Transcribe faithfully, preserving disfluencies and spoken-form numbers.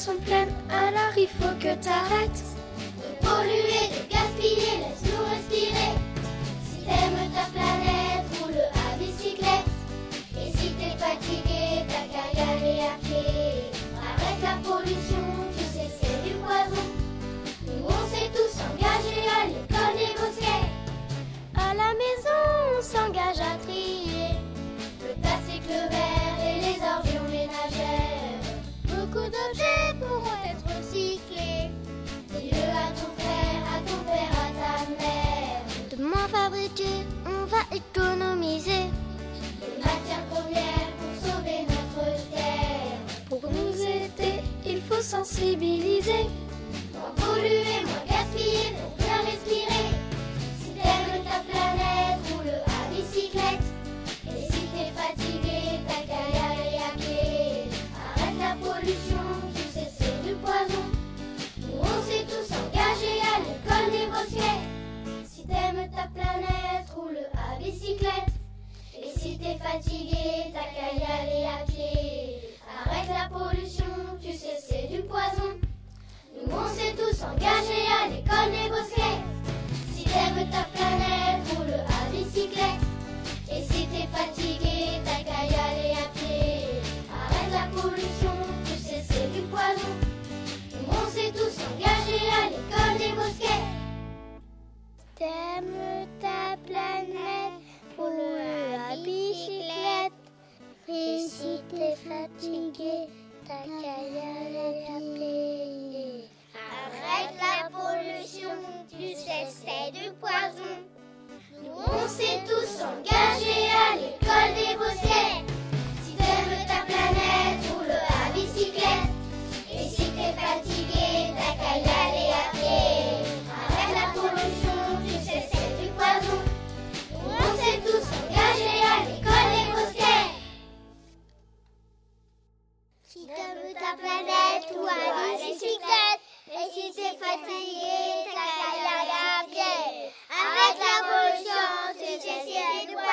sont pleines, alors il faut que t'arrêtes de polluer, de gaspiller, laisse-nous respirer. Si t'aimes ta planète, roule à bicyclette. Et si t'es fatigué, t'as qu'à y aller à pied. Arrête la pollution, tu sais c'est du poison. Nous on s'est tous engagés à l'école des bosquets. À la maison, on s'engage à trier le plastique, le verre et les ordures ménagères. Beaucoup d'objets pourront être recyclés. Dis-le à ton frère, à ton père, à ta mère. De moins fabriquer, on va économiser les matières premières pour sauver notre terre. Pour nous aider, il faut sensibiliser. Moins polluer, moins gaspiller, pour bien respirer. Si t'aimes ta planète, roule à bicyclette. Et si t'es fatigué, t'as qu'à y aller à pied. Arrête la pollution, tu sais c'est du poison. Nous on s'est tous engagés à l'école des bosquets. Si t'aimes ta planète, roule à bicyclette. Et si t'es fatigué, t'as qu'à y aller à pied. Arrête la pollution, tu sais c'est du poison. Nous on s'est tous engagés à l'école des bosquets. Si t'aimes ta planète, roule à bicyclette. Et si t'es fatigué, t'as qu'à y aller à pied. Arrête la pollution, tu sais c'est du poison. Nous on s'est tous engagés à l'école des bosquets. T'aimes ta planète, roule à bicyclette. Et si t'es fatigué, t'as qu'à y aller à pied. Arrête la pollution, tu sais c'est du poison. Nous on s'est tous engagés à l'école des bosquets. Si t'aimes ta planète, roule à bicyclette. Et si t'es fatigué, t'as qu'à y aller à pied. Arrête la pollution, tu sais c'est du poison. Nous on s'est tous engagés à l'école des bosquets. Si t'aimes ta planète, roule à bicyclette. Et si t'es fatigué, t'as qu'à y aller à pied. Arrête la pollution, tu sais c'est du poison.